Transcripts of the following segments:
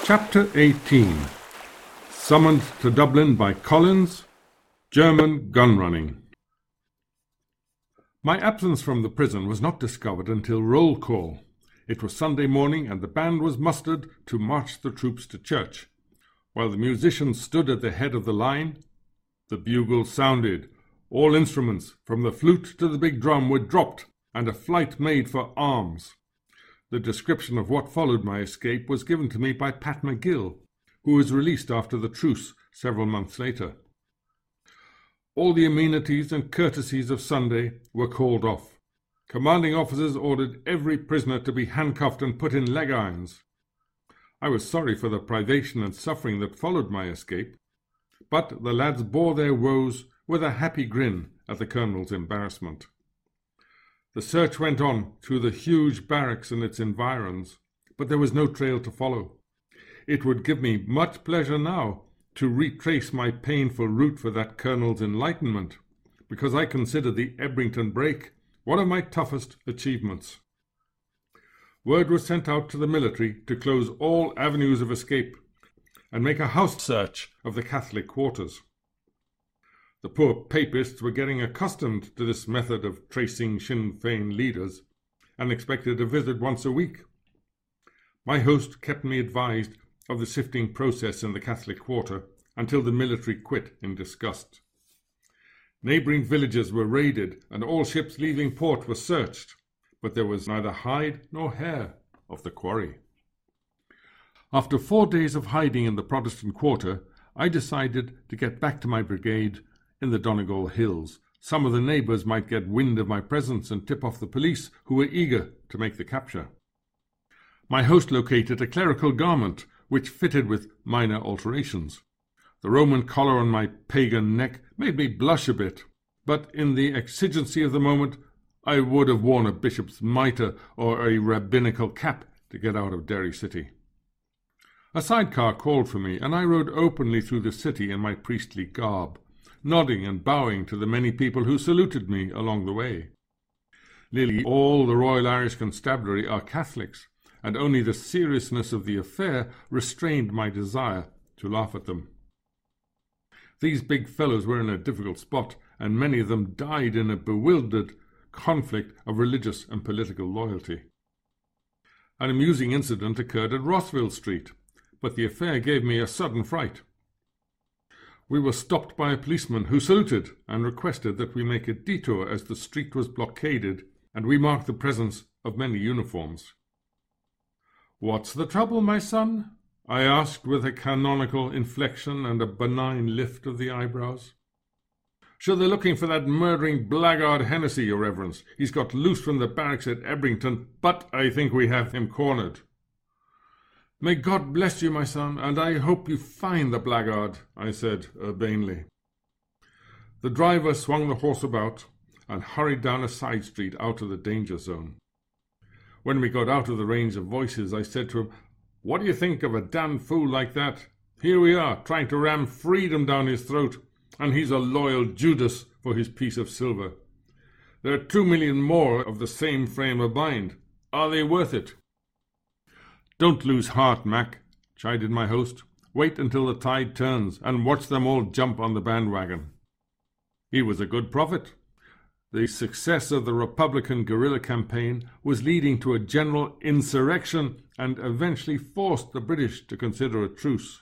Chapter 18. Summoned to Dublin by Collins. German gun running. My absence from the prison was not discovered until roll call. It was Sunday morning, and the band was mustered to march the troops to church. While the musicians stood at the head of the line, the bugle sounded. All instruments, from the flute to the big drum, were dropped, and a flight made for arms. The description of what followed my escape was given to me by Pat McGill, who was released after the truce several months later. All the amenities and courtesies of Sunday were called off. Commanding officers ordered every prisoner to be handcuffed and put in leg irons. I was sorry for the privation and suffering that followed my escape, but the lads bore their woes with a happy grin at the colonel's embarrassment. The search went on through the huge barracks and its environs, but there was no trail to follow. It would give me much pleasure now to retrace my painful route for that colonel's enlightenment, because I consider the Ebrington break one of my toughest achievements. Word was sent out to the military to close all avenues of escape and make a house search of the Catholic quarters. The poor papists were getting accustomed to this method of tracing Sinn Féin leaders and expected a visit once a week. My host kept me advised of the sifting process in the Catholic quarter until the military quit in disgust. Neighbouring villages were raided and all ships leaving port were searched, but there was neither hide nor hair of the quarry. After 4 days of hiding in the Protestant quarter, I decided to get back to my brigade in the Donegal Hills. Some of the neighbours might get wind of my presence and tip off the police, who were eager to make the capture. My host located a clerical garment which fitted with minor alterations. The Roman collar on my pagan neck made me blush a bit, but in the exigency of the moment I would have worn a bishop's mitre or a rabbinical cap to get out of Derry City. A sidecar called for me, and I rode openly through the city in my priestly garb, nodding and bowing to the many people who saluted me along the way. Nearly all the Royal Irish Constabulary are Catholics, and only the seriousness of the affair restrained my desire to laugh at them. These big fellows were in a difficult spot, and many of them died in a bewildered conflict of religious and political loyalty. An amusing incident occurred at Rossville Street, but the affair gave me a sudden fright. We were stopped by a policeman who saluted and requested that we make a detour as the street was blockaded and we marked the presence of many uniforms. "What's the trouble, my son?" I asked with a canonical inflection and a benign lift of the eyebrows. "Sure, they're looking for that murdering blackguard Hennessy, your reverence. He's got loose from the barracks at Ebrington, but I think we have him cornered." "May God bless you, my son, and I hope you find the blackguard," I said urbanely. The driver swung the horse about and hurried down a side street out of the danger zone. When we got out of the range of voices, I said to him, "What do you think of a damned fool like that? Here we are, trying to ram freedom down his throat, and he's a loyal Judas for his piece of silver. There are 2 million more of the same frame of mind. Are they worth it?" "Don't lose heart, Mac," chided my host. "Wait until the tide turns, and watch them all jump on the bandwagon." He was a good prophet. The success of the Republican guerrilla campaign was leading to a general insurrection and eventually forced the British to consider a truce.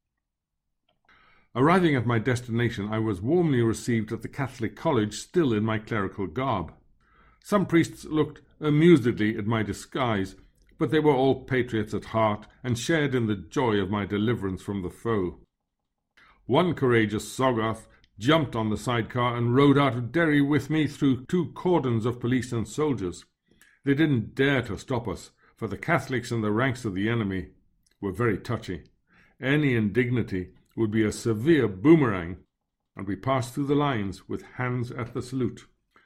Arriving at my destination, I was warmly received at the Catholic College, still in my clerical garb. Some priests looked amusedly at my disguise, but they were all patriots at heart and shared in the joy of my deliverance from the foe. One courageous Soggarth jumped on the sidecar and rode out of Derry with me through 2 cordons of police and soldiers. They didn't dare to stop us, for the Catholics in the ranks of the enemy were very touchy. Any indignity would be a severe boomerang, and we passed through the lines with hands at the salute.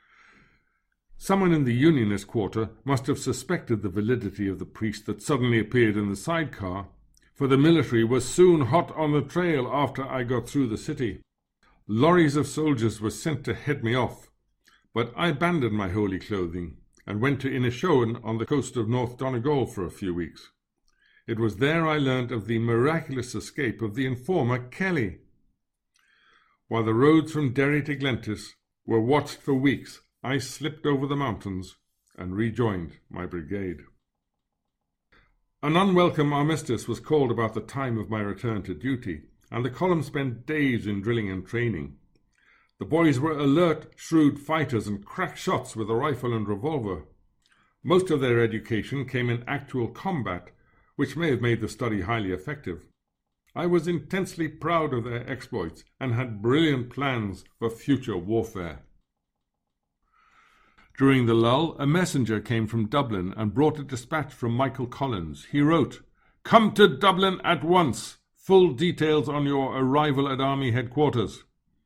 Someone in the Unionist quarter must have suspected the validity of the priest that suddenly appeared in the sidecar, for the military was soon hot on the trail after I got through the city. Lorries of soldiers were sent to head me off, but I abandoned my holy clothing and went to Inishowen on the coast of North Donegal for a few weeks. It was there I learnt of the miraculous escape of the informer Kelly. While the roads from Derry to Glentis were watched for weeks, I slipped over the mountains and rejoined my brigade. An unwelcome armistice was called about the time of my return to duty, and the column spent days in drilling and training. The boys were alert, shrewd fighters and crack shots with a rifle and revolver. Most of their education came in actual combat, which may have made the study highly effective. I was intensely proud of their exploits and had brilliant plans for future warfare. During the lull, a messenger came from Dublin and brought a dispatch from Michael Collins. He wrote, "Come to Dublin at once. Full details on your arrival at Army Headquarters."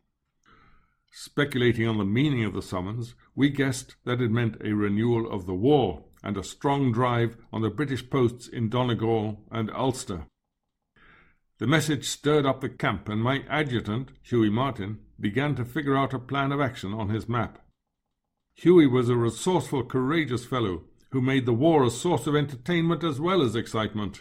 Speculating on the meaning of the summons, we guessed that it meant a renewal of the war and a strong drive on the British posts in Donegal and Ulster. The message stirred up the camp, and my adjutant, Hughie Martin, began to figure out a plan of action on his map. Hughie was a resourceful, courageous fellow who made the war a source of entertainment as well as excitement.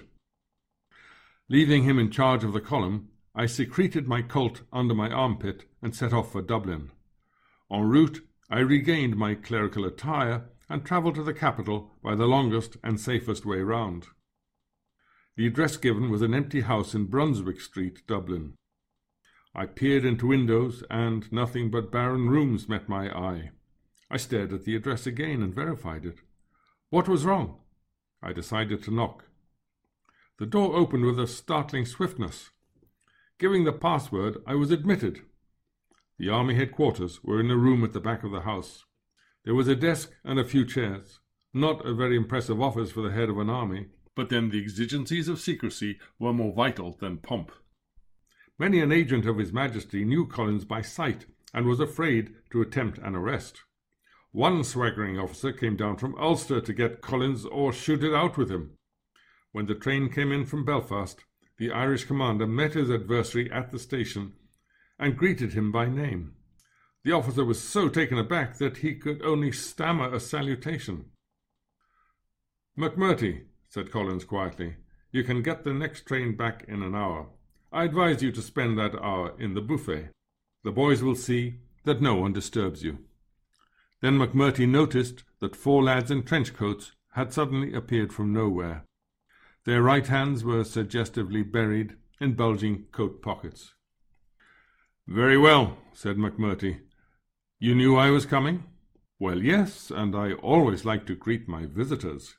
Leaving him in charge of the column, I secreted my Colt under my armpit and set off for Dublin. En route, I regained my clerical attire and travelled to the capital by the longest and safest way round. The address given was an empty house in Brunswick Street, Dublin. I peered into windows, and nothing but barren rooms met my eye. I stared at the address again and verified it. What was wrong? I decided to knock. The door opened with a startling swiftness. Giving the password, I was admitted. The Army Headquarters were in a room at the back of the house. There was a desk and a few chairs. Not a very impressive office for the head of an army, but then the exigencies of secrecy were more vital than pomp. Many an agent of His Majesty knew Collins by sight and was afraid to attempt an arrest. One swaggering officer came down from Ulster to get Collins or shoot it out with him. When the train came in from Belfast, the Irish commander met his adversary at the station and greeted him by name. The officer was so taken aback that he could only stammer a salutation. "McMurtry," said Collins quietly, "you can get the next train back in an hour. I advise you to spend that hour in the buffet. The boys will see that no one disturbs you." Then McMurtry noticed that 4 lads in trench coats had suddenly appeared from nowhere. Their right hands were suggestively buried in bulging coat pockets. "Very well," said McMurtry. "You knew I was coming?" "Well, yes, and I always like to greet my visitors."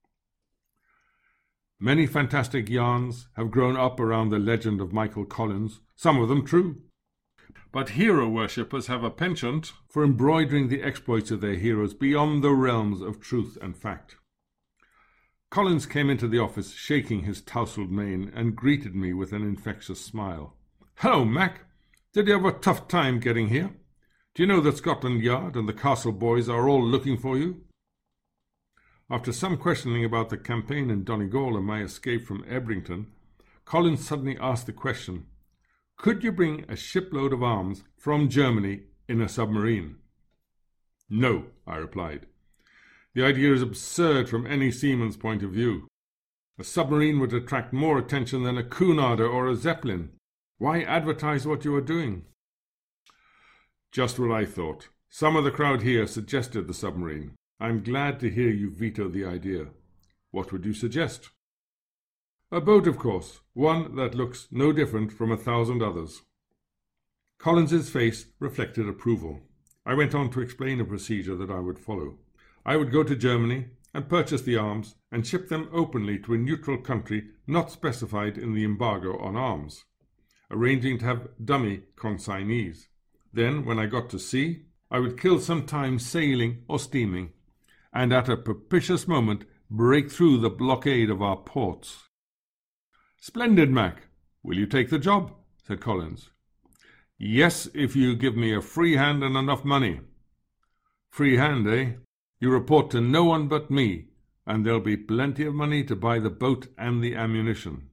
Many fantastic yarns have grown up around the legend of Michael Collins, some of them true. But hero worshippers have a penchant for embroidering the exploits of their heroes beyond the realms of truth and fact. Collins came into the office shaking his tousled mane and greeted me with an infectious smile. "Hello, Mac. Did you have a tough time getting here? Do you know that Scotland Yard and the Castle boys are all looking for you?" After some questioning about the campaign in Donegal and my escape from Ebrington, Collins suddenly asked the question, "Could you bring a shipload of arms from Germany in a submarine?" "No," I replied. "The idea is absurd from any seaman's point of view. A submarine would attract more attention than a Cunarder or a Zeppelin. Why advertise what you are doing?" "Just what I thought. Some of the crowd here suggested the submarine. I'm glad to hear you veto the idea. What would you suggest?" "A boat, of course, one that looks no different from 1,000 others." Collins's face reflected approval. I went on to explain a procedure that I would follow. I would go to Germany and purchase the arms and ship them openly to a neutral country not specified in the embargo on arms, arranging to have dummy consignees. Then, when I got to sea, I would kill some time sailing or steaming, and at a propitious moment break through the blockade of our ports. "Splendid, Mac. Will you take the job?" said Collins. "Yes, if you give me a free hand and enough money." "Free hand, eh? You report to no one but me, and there'll be plenty of money to buy the boat and the ammunition."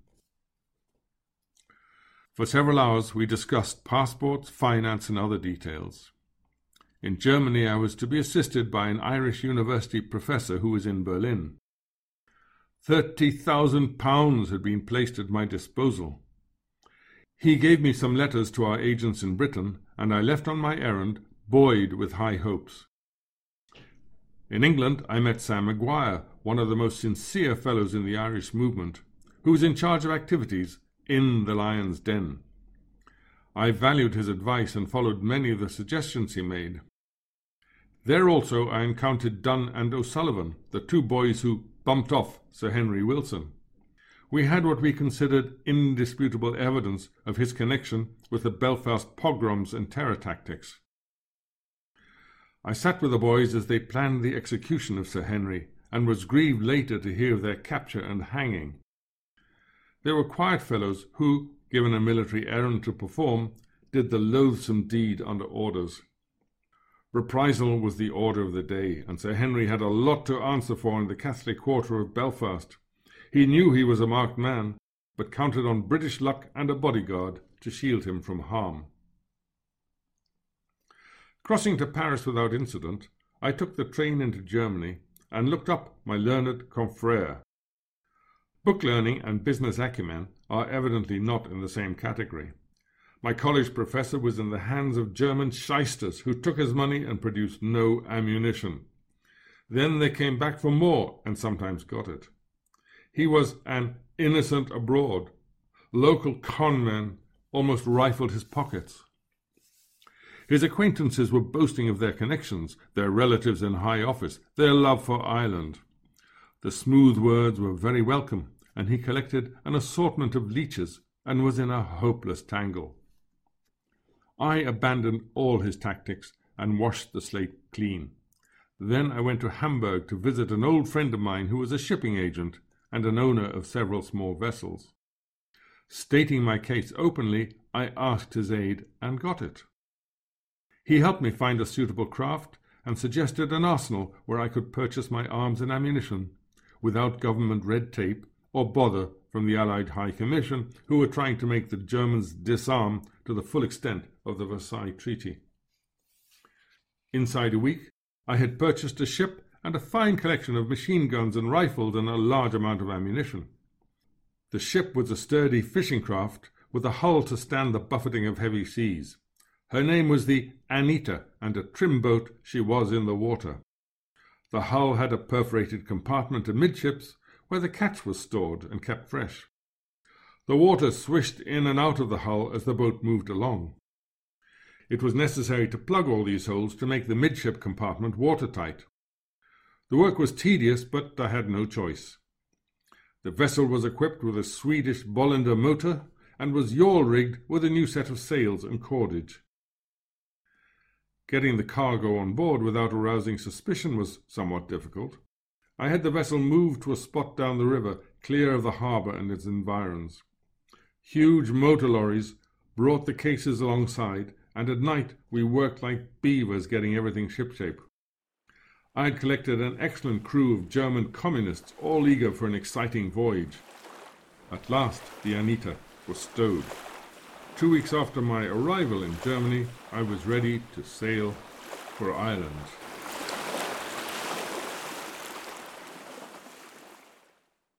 For several hours we discussed passports, finance, and other details. In Germany I was to be assisted by an Irish university professor who was in Berlin. £30,000 had been placed at my disposal. He gave me some letters to our agents in Britain, and I left on my errand, buoyed with high hopes. In England, I met Sam Maguire, one of the most sincere fellows in the Irish movement, who was in charge of activities in the Lion's Den. I valued his advice and followed many of the suggestions he made. There also I encountered Dunn and O'Sullivan, the two boys who bumped off Sir Henry Wilson. We had what we considered indisputable evidence of his connection with the Belfast pogroms and terror tactics. I sat with the boys as they planned the execution of Sir Henry, and was grieved later to hear of their capture and hanging. They were quiet fellows who, given a military errand to perform, did the loathsome deed under orders. Reprisal was the order of the day, and Sir Henry had a lot to answer for in the Catholic quarter of Belfast. He knew he was a marked man, but counted on British luck and a bodyguard to shield him from harm. Crossing to Paris without incident, I took the train into Germany and looked up my learned confrère. Book learning and business acumen are evidently not in the same category. My college professor was in the hands of German shysters who took his money and produced no ammunition. Then they came back for more and sometimes got it. He was an innocent abroad. Local con men almost rifled his pockets. His acquaintances were boasting of their connections, their relatives in high office, their love for Ireland. The smooth words were very welcome, and he collected an assortment of leeches and was in a hopeless tangle. I abandoned all his tactics and washed the slate clean. Then I went to Hamburg to visit an old friend of mine who was a shipping agent and an owner of several small vessels. Stating my case openly, I asked his aid and got it. He helped me find a suitable craft and suggested an arsenal where I could purchase my arms and ammunition without government red tape or bother from the Allied High Commission, who were trying to make the Germans disarm to the full extent of the Versailles Treaty. Inside a week, I had purchased a ship and a fine collection of machine guns and rifles and a large amount of ammunition. The ship was a sturdy fishing craft with a hull to stand the buffeting of heavy seas. Her name was the Anita, and a trim boat she was in the water. The hull had a perforated compartment amidships where the catch was stored and kept fresh. The water swished in and out of the hull as the boat moved along. It was necessary to plug all these holes to make the midship compartment watertight. The work was tedious, but I had no choice. The vessel was equipped with a Swedish Bolinder motor and was yawl-rigged with a new set of sails and cordage. Getting the cargo on board without arousing suspicion was somewhat difficult. I had the vessel moved to a spot down the river, clear of the harbour and its environs. Huge motor lorries brought the cases alongside, and at night we worked like beavers getting everything shipshape. I had collected an excellent crew of German communists, all eager for an exciting voyage. At last the Anita was stowed. 2 weeks after my arrival in Germany, I was ready to sail for Ireland.